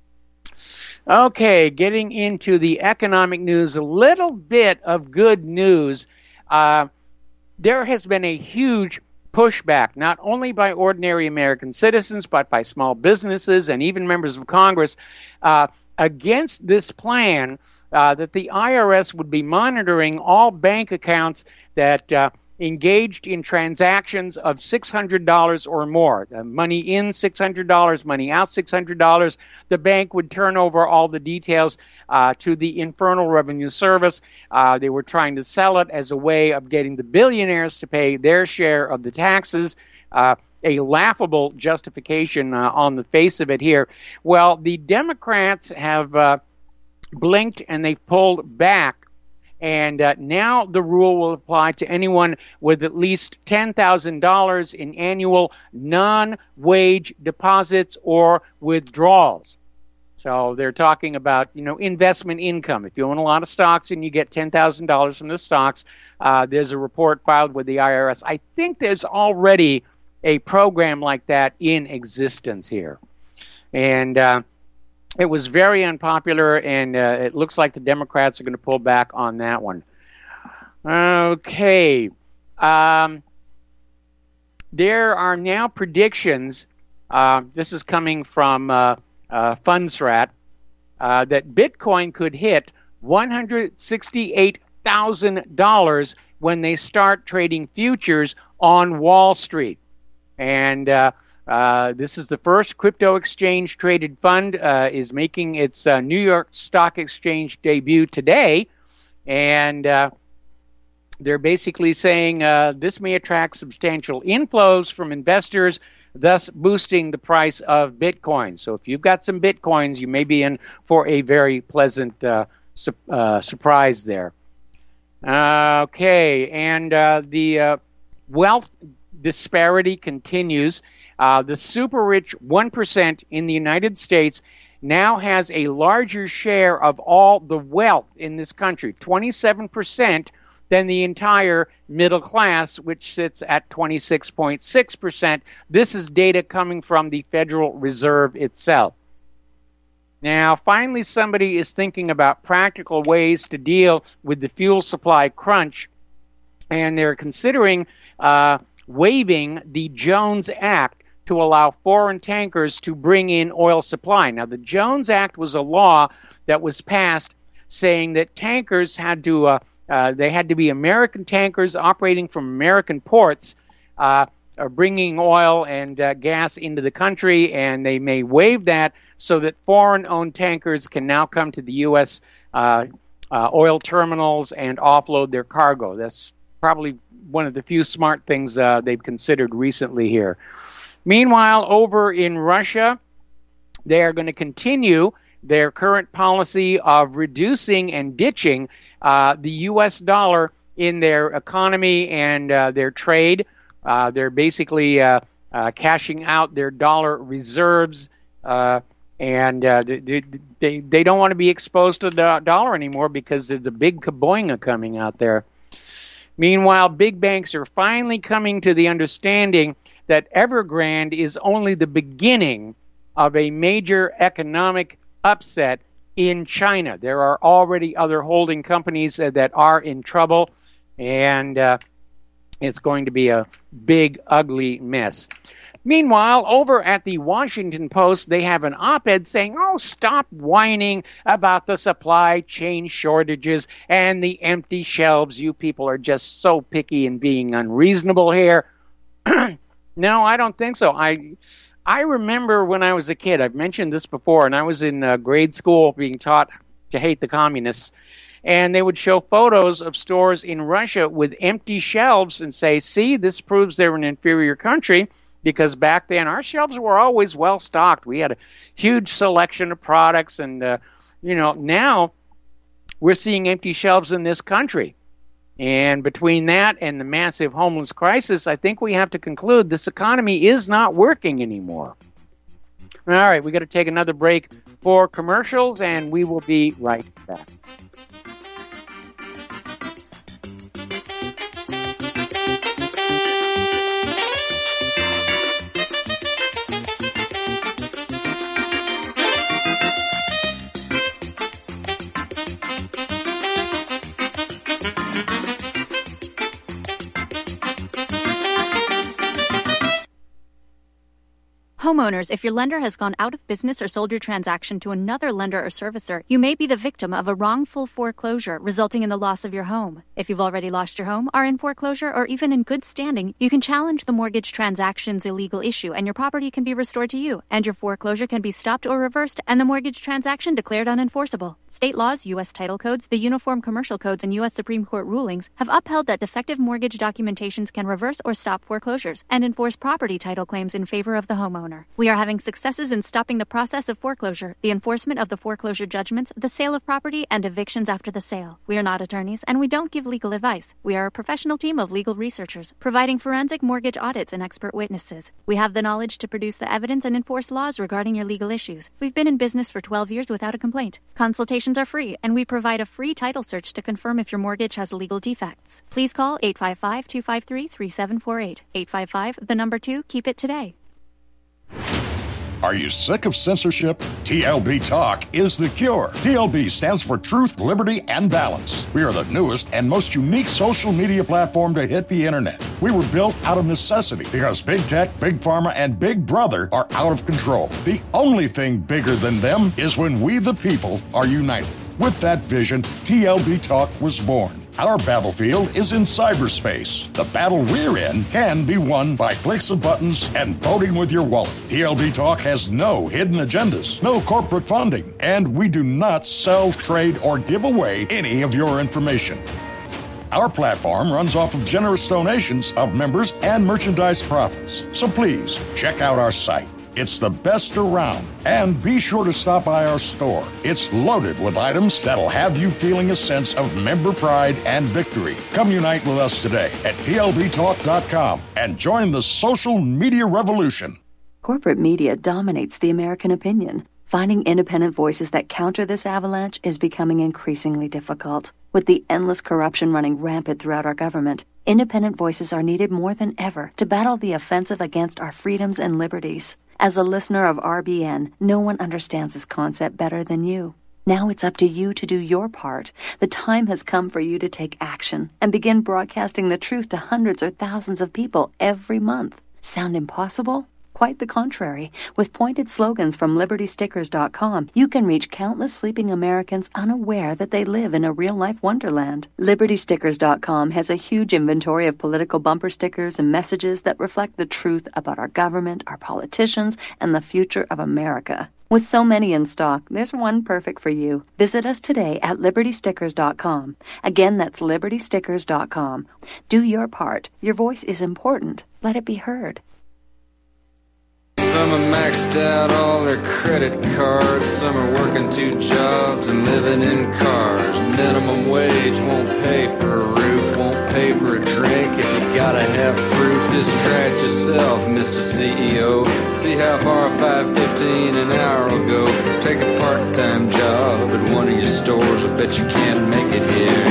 Okay, getting into the economic news, a little bit of good news. Uh, there has been a huge pushback, not only by ordinary American citizens, but by small businesses and even members of Congress, uh, against this plan uh, that the I R S would be monitoring all bank accounts that uh, engaged in transactions of six hundred dollars or more. Uh, money in six hundred dollars, money out six hundred dollars. The bank would turn over all the details uh, to the Internal Revenue Service. Uh, they were trying to sell it as a way of getting the billionaires to pay their share of the taxes. Uh, a laughable justification uh, on the face of it here. Well, the Democrats have uh, blinked and they've pulled back. And uh, now the rule will apply to anyone with at least ten thousand dollars in annual non-wage deposits or withdrawals. So they're talking about, you know, investment income. If you own a lot of stocks and you get ten thousand dollars from the stocks, uh, there's a report filed with the I R S. I think there's already a program like that in existence here. And uh, it was very unpopular, and uh, it looks like the Democrats are going to pull back on that one. Okay. Um, there are now predictions, uh, this is coming from uh, uh, Fundsrat, uh, that Bitcoin could hit one hundred sixty-eight thousand dollars when they start trading futures on Wall Street. And uh, Uh, this is the first crypto exchange traded fund, uh, is making its uh, New York Stock Exchange debut today. And uh, they're basically saying uh, this may attract substantial inflows from investors, thus boosting the price of Bitcoin. So if you've got some Bitcoins, you may be in for a very pleasant uh, su- uh, surprise there. Uh, okay, and uh, the uh, wealth disparity continues. Uh, the super rich one percent in the United States now has a larger share of all the wealth in this country, twenty-seven percent, than the entire middle class, which sits at twenty-six point six percent. This is data coming from the Federal Reserve itself. Now, finally, somebody is thinking about practical ways to deal with the fuel supply crunch, and they're considering uh, waiving the Jones Act to allow foreign tankers to bring in oil supply. Now, the Jones Act was a law that was passed saying that tankers had to, uh, uh, they had to be American tankers operating from American ports, uh, are bringing oil and uh, gas into the country, and they may waive that so that foreign-owned tankers can now come to the U S uh, uh, oil terminals and offload their cargo. That's probably one of the few smart things uh, they've considered recently here. Meanwhile, over in Russia, they are going to continue their current policy of reducing and ditching uh, the U S dollar in their economy and uh, their trade. Uh, they're basically uh, uh, cashing out their dollar reserves, uh, and uh, they, they, they don't want to be exposed to the dollar anymore because there's a big kaboinga coming out there. Meanwhile, big banks are finally coming to the understanding that Evergrande is only the beginning of a major economic upset in China. There are already other holding companies uh, that are in trouble, and uh, it's going to be a big, ugly mess. Meanwhile, over at the Washington Post, they have an op-ed saying, oh, stop whining about the supply chain shortages and the empty shelves. You people are just so picky and being unreasonable here. No, I don't think so. I I remember when I was a kid, I've mentioned this before, and I was in uh, grade school being taught to hate the communists, and they would show photos of stores in Russia with empty shelves and say, see, this proves they're an inferior country, because back then our shelves were always well stocked. We had a huge selection of products, and, uh, you know, now we're seeing empty shelves in this country. And between that and the massive homeless crisis, I think we have to conclude this economy is not working anymore. All right, we got to take another break for commercials, and we will be right back. Homeowners, if your lender has gone out of business or sold your transaction to another lender or servicer, you may be the victim of a wrongful foreclosure, resulting in the loss of your home. If you've already lost your home, are in foreclosure, or even in good standing, you can challenge the mortgage transaction's illegal issue, and your property can be restored to you, and your foreclosure can be stopped or reversed, and the mortgage transaction declared unenforceable. State laws, U S title codes, the Uniform Commercial Codes, and U S Supreme Court rulings have upheld that defective mortgage documentations can reverse or stop foreclosures and enforce property title claims in favor of the homeowner. We are having successes in stopping the process of foreclosure, the enforcement of the foreclosure judgments, the sale of property, and evictions after the sale. We are not attorneys, and we don't give legal advice. We are a professional team of legal researchers, providing forensic mortgage audits and expert witnesses. We have the knowledge to produce the evidence and enforce laws regarding your legal issues. We've been in business for twelve years without a complaint. Consultations are free, and we provide a free title search to confirm if your mortgage has legal defects. Please call eight five five, two five three, three seven four eight. eight five five, the number two, keep it today. Are you sick of censorship? T L B Talk is the cure. T L B stands for Truth, Liberty, and Balance. We are the newest and most unique social media platform to hit the internet. We were built out of necessity because Big Tech, Big Pharma, and Big Brother are out of control. The only thing bigger than them is when we the people are united. With that vision, T L B Talk was born. Our battlefield is in cyberspace. The battle we're in can be won by clicks of buttons and voting with your wallet. T L B Talk has no hidden agendas, no corporate funding, and we do not sell, trade, or give away any of your information. Our platform runs off of generous donations of members and merchandise profits. So please, check out our site. It's the best around. And be sure to stop by our store. It's loaded with items that'll have you feeling a sense of member pride and victory. Come unite with us today at T L B talk dot com and join the social media revolution. Corporate media dominates the American opinion. Finding independent voices that counter this avalanche is becoming increasingly difficult. With the endless corruption running rampant throughout our government, independent voices are needed more than ever to battle the offensive against our freedoms and liberties. As a listener of R B N, no one understands this concept better than you. Now it's up to you to do your part. The time has come for you to take action and begin broadcasting the truth to hundreds or thousands of people every month. Sound impossible? Quite the contrary. With pointed slogans from Liberty Stickers dot com, you can reach countless sleeping Americans unaware that they live in a real-life wonderland. Liberty Stickers dot com has a huge inventory of political bumper stickers and messages that reflect the truth about our government, our politicians, and the future of America. With so many in stock, there's one perfect for you. Visit us today at Liberty Stickers dot com. Again, that's Liberty Stickers dot com. Do your part. Your voice is important. Let it be heard. Some have maxed out all their credit cards. Some are working two jobs and living in cars. Minimum wage won't pay for a roof, won't pay for a drink. If you gotta have proof, just try it yourself, Mister C E O. See how far five fifteen an hour will go. Take a part-time job at one of your stores. I bet you can't make it here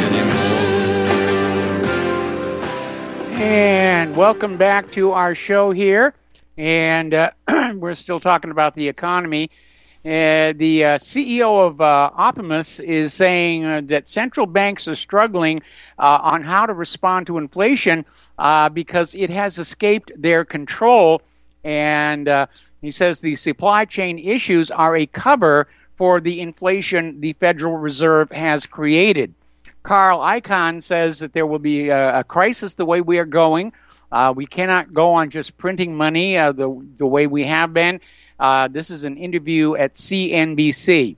anymore. And welcome back to our show here. And uh, we're still talking about the economy. Uh, the uh, C E O of uh, Optimus is saying uh, that central banks are struggling uh, on how to respond to inflation uh, because it has escaped their control. And uh, he says the supply chain issues are a cover for the inflation the Federal Reserve has created. Carl Icahn says that there will be a, a crisis the way we are going. Uh, we cannot go on just printing money uh, the, the way we have been. Uh, this is an interview at C N B C.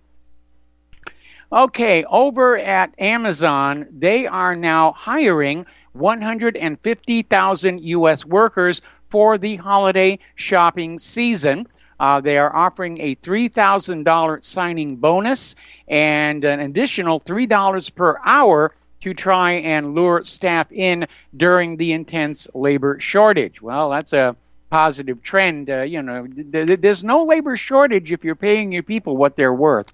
Okay, over at Amazon, they are now hiring one hundred fifty thousand U S workers for the holiday shopping season. Uh, they are offering a three thousand dollars signing bonus and an additional three dollars per hour to try and lure staff in during the intense labor shortage. Well, that's a positive trend. Uh, you know, th- there's no labor shortage if you're paying your people what they're worth.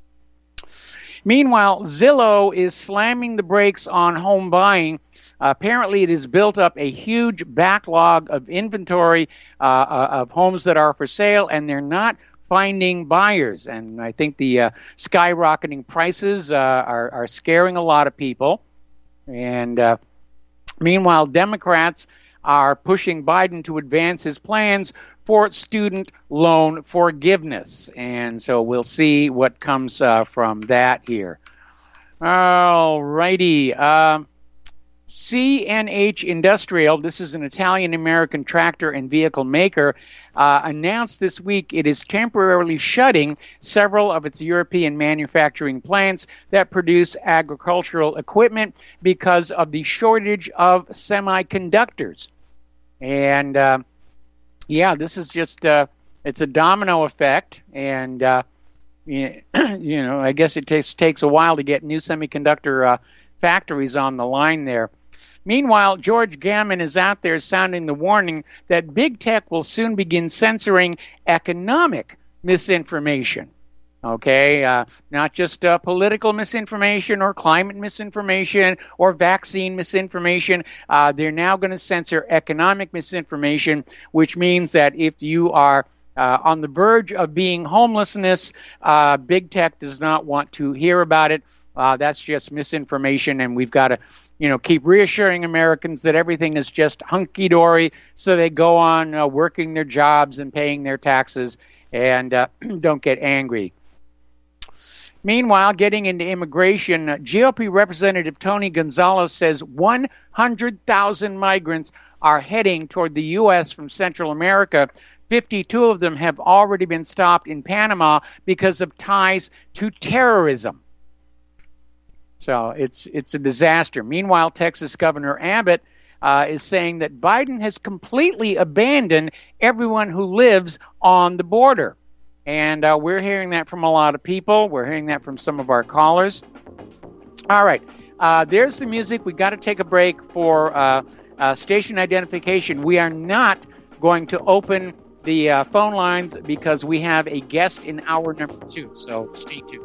Meanwhile, Zillow is slamming the brakes on home buying. Uh, apparently, it has built up a huge backlog of inventory uh, uh, of homes that are for sale, and they're not finding buyers. And I think the uh, skyrocketing prices uh, are, are scaring a lot of people. And uh, meanwhile, Democrats are pushing Biden to advance his plans for student loan forgiveness. And so we'll see what comes uh, from that here. All righty. Uh, C N H Industrial, this is an Italian-American tractor and vehicle maker, uh, announced this week it is temporarily shutting several of its European manufacturing plants that produce agricultural equipment because of the shortage of semiconductors. And, uh, yeah, this is just, uh, it's a domino effect, and, uh, you know, I guess it takes, takes a while to get new semiconductor uh, factories on the line there. Meanwhile, George Gammon is out there sounding the warning that big tech will soon begin censoring economic misinformation. Okay, uh, not just uh, political misinformation or climate misinformation or vaccine misinformation. Uh, they're now going to censor economic misinformation, which means that if you are uh, on the verge of being homelessness, uh, big tech does not want to hear about it. Uh, that's just misinformation, and we've got to, you know, keep reassuring Americans that everything is just hunky-dory, so they go on uh, working their jobs and paying their taxes and uh, don't get angry. Meanwhile, getting into immigration, uh, G O P Representative Tony Gonzalez says one hundred thousand migrants are heading toward the U S from Central America. fifty-two of them have already been stopped in Panama because of ties to terrorism. So it's it's a disaster. Meanwhile, Texas Governor Abbott uh, is saying that Biden has completely abandoned everyone who lives on the border. And uh, we're hearing that from a lot of people. We're hearing that from some of our callers. All right. Uh, there's the music. We've got to take a break for uh, uh, station identification. We are not going to open the uh, phone lines because we have a guest in hour number two. So stay tuned.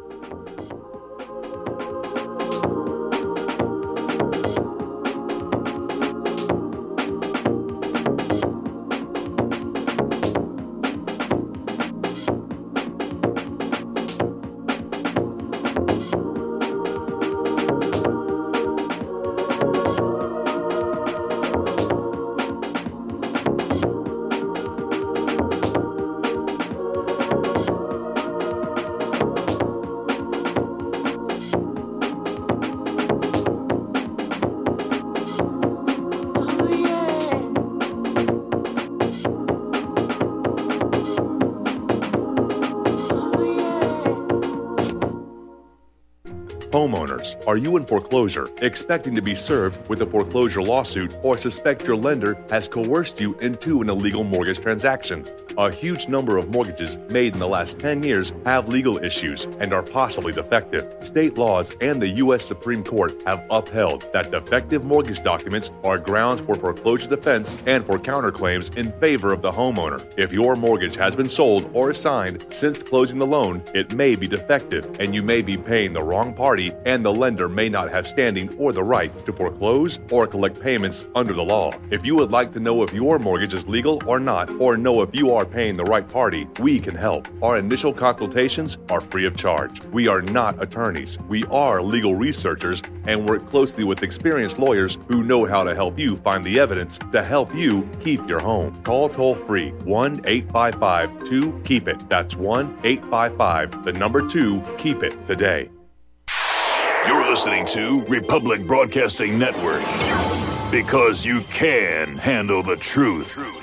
Homeowners, are you in foreclosure, expecting to be served with a foreclosure lawsuit, or suspect your lender has coerced you into an illegal mortgage transaction? A huge number of mortgages made in the last ten years have legal issues and are possibly defective. State laws and the U S Supreme Court have upheld that defective mortgage documents are grounds for foreclosure defense and for counterclaims in favor of the homeowner. If your mortgage has been sold or assigned since closing the loan, it may be defective and you may be paying the wrong party, and the lender may not have standing or the right to foreclose or collect payments under the law. If you would like to know if your mortgage is legal or not, or know if you are paying the right party, we can help. Our initial consultations are free of charge. We are not attorneys. We are legal researchers and work closely with experienced lawyers who know how to help you find the evidence to help you keep your home. Call toll-free one eight five five two keep it. That's one eight five five, the number two, keep it today. You're listening to Republic Broadcasting Network. Because you can handle the truth.